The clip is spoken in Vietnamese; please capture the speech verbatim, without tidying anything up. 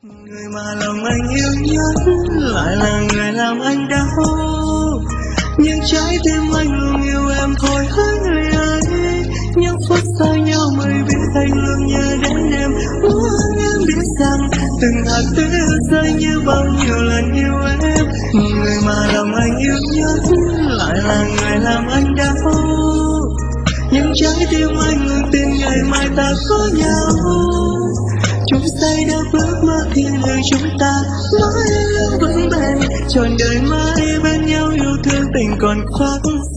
Người mà lòng anh yêu nhất lại là người làm anh đau, nhưng trái tim anh luôn yêu em thôi hỡi người ơi. Những phút xa nhau mới biết anh luôn nhớ đến em, muốn em biết rằng từng hạt tuyết rơi như bao nhiêu lần yêu em. Người mà lòng anh yêu nhất lại là người làm anh đau, nhưng trái tim anh luôn tin ngày mai ta có nhau. Chúng say đã bước mơ thiên đường chúng ta mãi luôn vững bền, trọn đời mãi bên nhau yêu thương tình còn khoác